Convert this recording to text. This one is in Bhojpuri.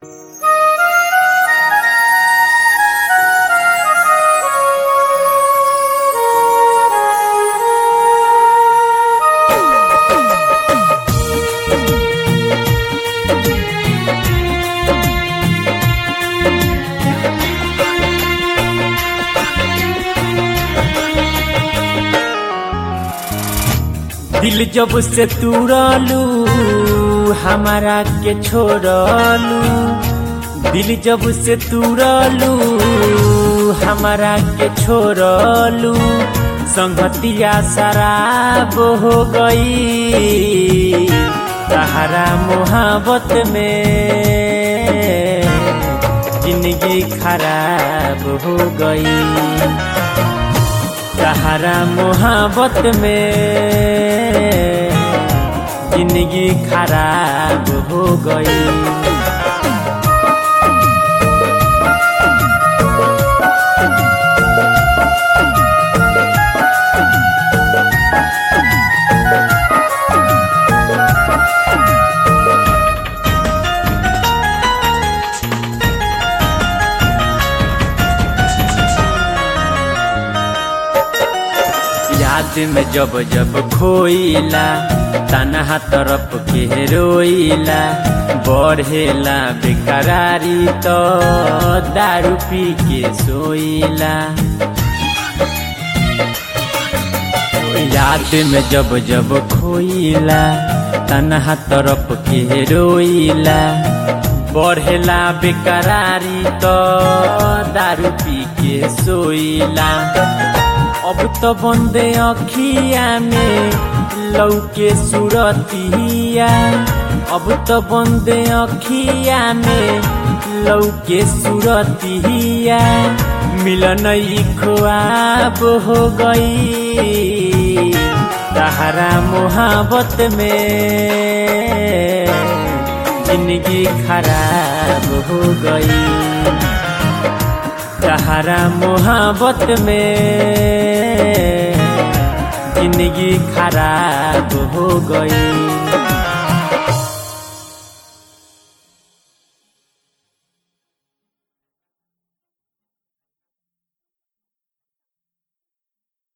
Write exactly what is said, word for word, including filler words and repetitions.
दिल जब से तुरलू हमारा के छोड़लू, दिल जब से तुरलू हमारा के छोड़लू, संगतिया शराब हो गई तहरा मोहब्बत में, जिंदगी खराब हो गई तहरा मोहब्बत में, जिंदगी खराब हो गई। याद में जब जब खोइला तनहा तरफ के रोइला, बढ़ेला बेकरारी तो दारू पी के सोइला। याद में जब जब खोइला तनहा तरफ के रोइला, बढ़ेला बेकरारी तो दारू पी के सोइला। अब तो बंदे अखिया में लौके सुरतिया, अब तो बंदे अखिया में लौके सुरतिया, मिलन ख्वाब हो गई तहरा मोहब्बत में, जिंदगी खराब हो गई तहरा मोहब्बत में, जिंदगी खराब हो गई।